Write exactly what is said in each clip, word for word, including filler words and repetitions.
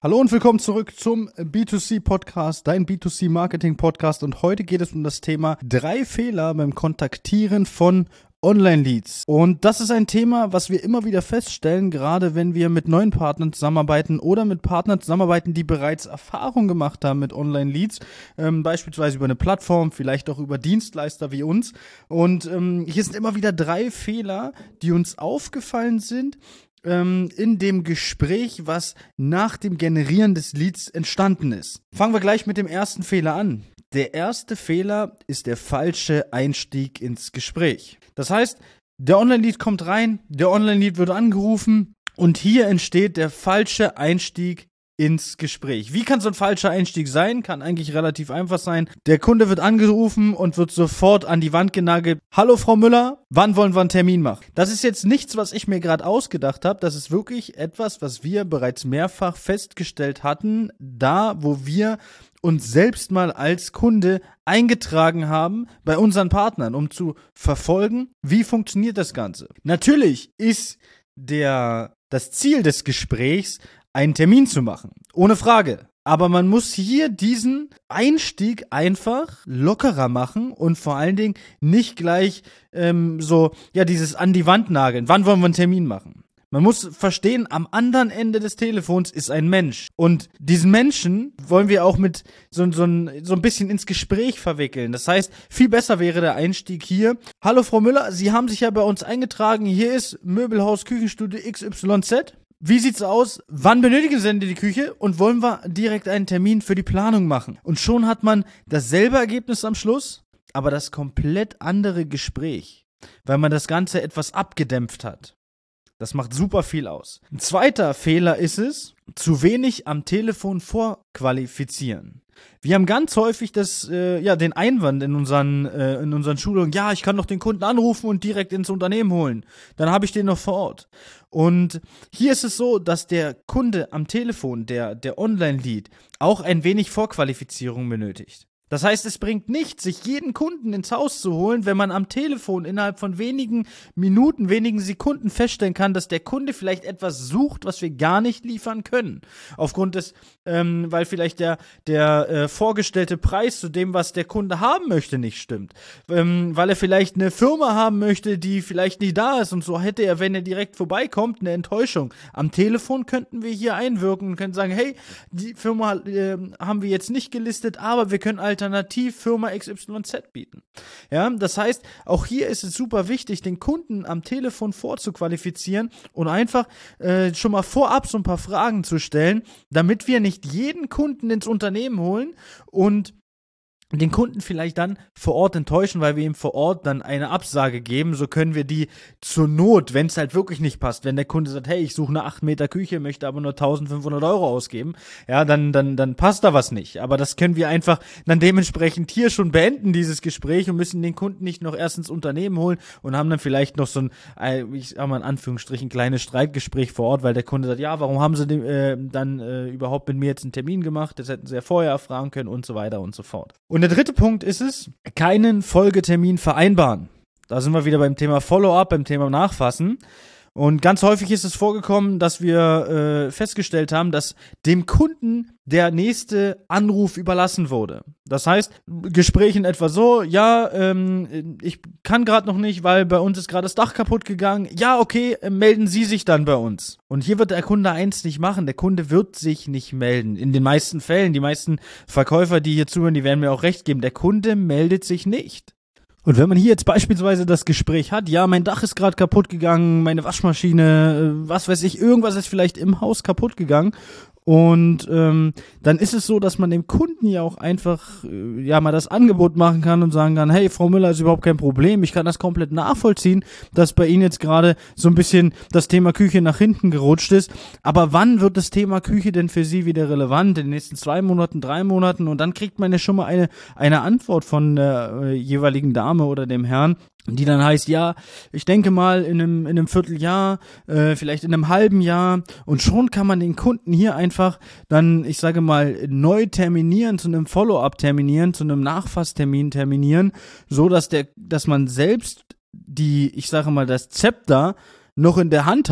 Hallo und willkommen zurück zum B zwei C Podcast, dein B zwei C Marketing Podcast, und heute geht es um das Thema drei Fehler beim Kontaktieren von Online-Leads. Und das ist ein Thema, was wir immer wieder feststellen, gerade wenn wir mit neuen Partnern zusammenarbeiten oder mit Partnern zusammenarbeiten, die bereits Erfahrung gemacht haben mit Online-Leads, ähm, beispielsweise über eine Plattform, vielleicht auch über Dienstleister wie uns. Und ähm, hier sind immer wieder drei Fehler, die uns aufgefallen sind in dem Gespräch, was nach dem Generieren des Leads entstanden ist. Fangen wir gleich mit dem ersten Fehler an. Der erste Fehler ist der falsche Einstieg ins Gespräch. Das heißt, der Online-Lead kommt rein, der Online-Lead wird angerufen und hier entsteht der falsche Einstieg ins Gespräch. Wie kann so ein falscher Einstieg sein? Kann eigentlich relativ einfach sein. Der Kunde wird angerufen und wird sofort an die Wand genagelt. Hallo Frau Müller, wann wollen wir einen Termin machen? Das ist jetzt nichts, was ich mir gerade ausgedacht habe. Das ist wirklich etwas, was wir bereits mehrfach festgestellt hatten, da wo wir uns selbst mal als Kunde eingetragen haben bei unseren Partnern, um zu verfolgen, wie funktioniert das Ganze. Natürlich ist der, das Ziel des Gesprächs, einen Termin zu machen, ohne Frage. Aber man muss hier diesen Einstieg einfach lockerer machen und vor allen Dingen nicht gleich ähm, so, ja, dieses an die Wand nageln. Wann wollen wir einen Termin machen? Man muss verstehen, am anderen Ende des Telefons ist ein Mensch. Und diesen Menschen wollen wir auch mit so, so, ein, so ein bisschen ins Gespräch verwickeln. Das heißt, viel besser wäre der Einstieg hier. Hallo Frau Müller, Sie haben sich ja bei uns eingetragen. Hier ist Möbelhaus Küchenstudio X Y Z. Wie sieht's aus? Wann benötigen Sie denn die Küche? Und wollen wir direkt einen Termin für die Planung machen? Und schon hat man dasselbe Ergebnis am Schluss, aber das komplett andere Gespräch, weil man das Ganze etwas abgedämpft hat. Das macht super viel aus. Ein zweiter Fehler ist es, zu wenig am Telefon vorqualifizieren. Wir haben ganz häufig das, äh, ja, den Einwand in unseren, äh, in unseren Schulungen, ja, ich kann doch den Kunden anrufen und direkt ins Unternehmen holen. Dann habe ich den noch vor Ort. Und hier ist es so, dass der Kunde am Telefon, der, der Online-Lead, auch ein wenig Vorqualifizierung benötigt. Das heißt, es bringt nichts, sich jeden Kunden ins Haus zu holen, wenn man am Telefon innerhalb von wenigen Minuten, wenigen Sekunden feststellen kann, dass der Kunde vielleicht etwas sucht, was wir gar nicht liefern können. Aufgrund des, ähm, weil vielleicht der, der äh, vorgestellte Preis zu dem, was der Kunde haben möchte, nicht stimmt. Ähm, weil er vielleicht eine Firma haben möchte, die vielleicht nicht da ist, und so hätte er, wenn er direkt vorbeikommt, eine Enttäuschung. Am Telefon könnten wir hier einwirken und können sagen, hey, die Firma äh, haben wir jetzt nicht gelistet, aber wir können halt alternativ Firma X Y Z bieten. Ja, das heißt, auch hier ist es super wichtig, den Kunden am Telefon vorzuqualifizieren und einfach äh, schon mal vorab so ein paar Fragen zu stellen, damit wir nicht jeden Kunden ins Unternehmen holen und den Kunden vielleicht dann vor Ort enttäuschen, weil wir ihm vor Ort dann eine Absage geben. So können wir die zur Not, wenn es halt wirklich nicht passt, wenn der Kunde sagt, hey, ich suche eine acht Meter Küche, möchte aber nur eintausendfünfhundert Euro ausgeben, ja, dann, dann, dann passt da was nicht. Aber das können wir einfach dann dementsprechend hier schon beenden, dieses Gespräch, und müssen den Kunden nicht noch erst ins Unternehmen holen und haben dann vielleicht noch so ein, ich sag mal in Anführungsstrichen, kleines Streitgespräch vor Ort, weil der Kunde sagt, ja, warum haben sie den, äh, dann äh, überhaupt mit mir jetzt einen Termin gemacht? Das hätten sie ja vorher erfragen können und so weiter und so fort. Und Und der dritte Punkt ist es, keinen Folgetermin vereinbaren. Da sind wir wieder beim Thema Follow-up, beim Thema Nachfassen. Und ganz häufig ist es vorgekommen, dass wir äh, festgestellt haben, dass dem Kunden der nächste Anruf überlassen wurde. Das heißt, Gespräch in etwa so, ja, ähm, ich kann gerade noch nicht, weil bei uns ist gerade das Dach kaputt gegangen. Ja, okay, äh, melden Sie sich dann bei uns. Und hier wird der Kunde eins nicht machen, der Kunde wird sich nicht melden. In den meisten Fällen, die meisten Verkäufer, die hier zuhören, die werden mir auch recht geben, der Kunde meldet sich nicht. Und wenn man hier jetzt beispielsweise das Gespräch hat, ja, mein Dach ist gerade kaputt gegangen, meine Waschmaschine, was weiß ich, irgendwas ist vielleicht im Haus kaputt gegangen, und ähm, dann ist es so, dass man dem Kunden ja auch einfach äh, ja mal das Angebot machen kann und sagen kann, hey, Frau Müller, ist überhaupt kein Problem, ich kann das komplett nachvollziehen, dass bei Ihnen jetzt gerade so ein bisschen das Thema Küche nach hinten gerutscht ist, aber wann wird das Thema Küche denn für Sie wieder relevant? In den nächsten zwei Monaten, drei Monaten? Und dann kriegt man ja schon mal eine, eine Antwort von der äh, jeweiligen Dame oder dem Herrn, die dann heißt, ja, ich denke mal in einem, in einem Vierteljahr, äh, vielleicht in einem halben Jahr, und schon kann man den Kunden hier einfach dann, ich sage mal, neu terminieren, zu einem Follow-up terminieren, zu einem Nachfasstermin terminieren, so dass der, dass man selbst die, ich sage mal, das Zepter noch in der Hand hat.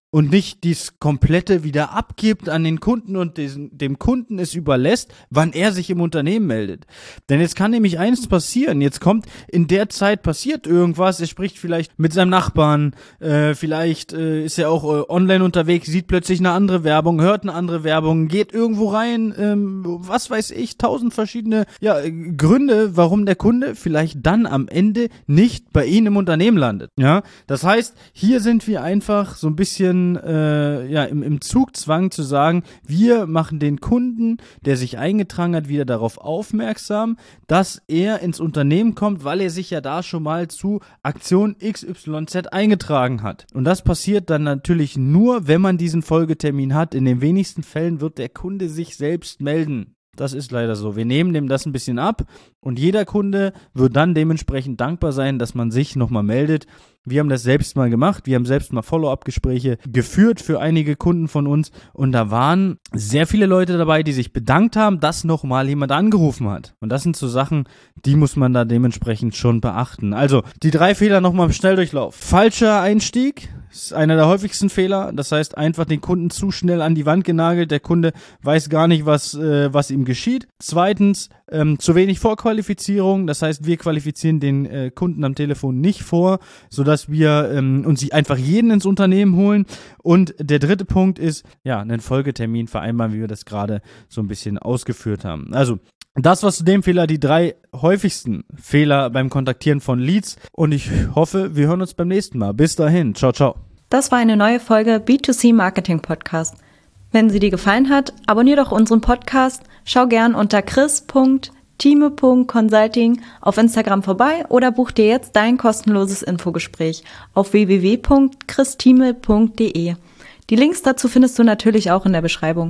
und nicht dies komplette wieder abgibt an den Kunden und diesen, dem Kunden es überlässt, wann er sich im Unternehmen meldet. Denn jetzt kann nämlich eins passieren, jetzt kommt in der Zeit passiert irgendwas, er spricht vielleicht mit seinem Nachbarn, äh, vielleicht äh, ist er auch äh, online unterwegs, sieht plötzlich eine andere Werbung, hört eine andere Werbung, geht irgendwo rein, ähm, was weiß ich, tausend verschiedene ja, Gründe, warum der Kunde vielleicht dann am Ende nicht bei Ihnen im Unternehmen landet. Ja, das heißt, hier sind wir einfach so ein bisschen Äh, ja, im, im Zugzwang zu sagen, wir machen den Kunden, der sich eingetragen hat, wieder darauf aufmerksam, dass er ins Unternehmen kommt, weil er sich ja da schon mal zu Aktion X Y Z eingetragen hat. Und das passiert dann natürlich nur, wenn man diesen Folgetermin hat. In den wenigsten Fällen wird der Kunde sich selbst melden. Das ist leider so. Wir nehmen dem das ein bisschen ab und jeder Kunde wird dann dementsprechend dankbar sein, dass man sich nochmal meldet. Wir haben das selbst mal gemacht. Wir haben selbst mal Follow-up-Gespräche geführt für einige Kunden von uns und da waren sehr viele Leute dabei, die sich bedankt haben, dass nochmal jemand angerufen hat. Und das sind so Sachen, die muss man da dementsprechend schon beachten. Also, die drei Fehler nochmal im Schnelldurchlauf. Falscher Einstieg ist einer der häufigsten Fehler. Das heißt, einfach den Kunden zu schnell an die Wand genagelt. Der Kunde weiß gar nicht, was, äh, was ihm geschieht. Zweitens, ähm, zu wenig Vorqualifizierung. Das heißt, wir qualifizieren den äh, Kunden am Telefon nicht vor, sodass wir ähm, uns einfach jeden ins Unternehmen holen. Und der dritte Punkt ist, ja, einen Folgetermin vereinbaren, wie wir das gerade so ein bisschen ausgeführt haben. Also, das war zu dem Fehler die drei häufigsten Fehler beim Kontaktieren von Leads und ich hoffe, wir hören uns beim nächsten Mal. Bis dahin, ciao, ciao. Das war eine neue Folge B zwei C Marketing Podcast. Wenn sie dir gefallen hat, abonnier doch unseren Podcast, schau gern unter chris punkt time punkt consulting auf Instagram vorbei oder buch dir jetzt dein kostenloses Infogespräch auf w w w punkt chris time punkt d e. Die Links dazu findest du natürlich auch in der Beschreibung.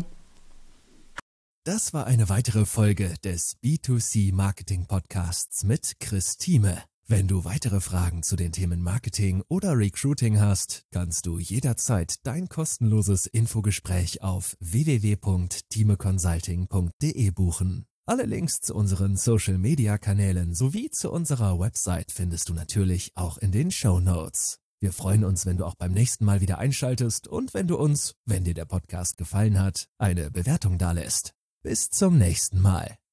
Das war eine weitere Folge des B zwei C Marketing Podcasts mit Chris Thieme. Wenn du weitere Fragen zu den Themen Marketing oder Recruiting hast, kannst du jederzeit dein kostenloses Infogespräch auf w w w punkt time consulting punkt d e buchen. Alle Links zu unseren Social-Media-Kanälen sowie zu unserer Website findest du natürlich auch in den Shownotes. Wir freuen uns, wenn du auch beim nächsten Mal wieder einschaltest und wenn du uns, wenn dir der Podcast gefallen hat, eine Bewertung dalässt. Bis zum nächsten Mal.